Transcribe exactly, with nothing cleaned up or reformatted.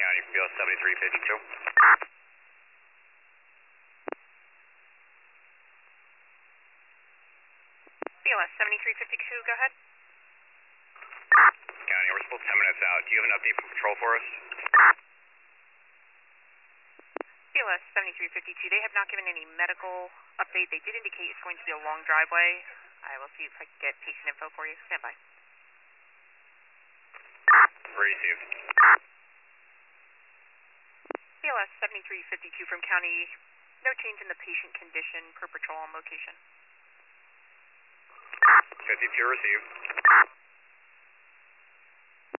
County, B L seventy-three fifty-two. B L S seventy-three fifty-two, go ahead. County, we're still ten minutes out. Do you have an update from Patrol for us? B L S seventy-three fifty-two, they have not given any medical update. They did indicate it's going to be a long driveway. I will see if I can get patient info for you. Stand by. Received. B L S seventy-three fifty-two from County, no change in the patient condition per patrol on location. fifty-two received.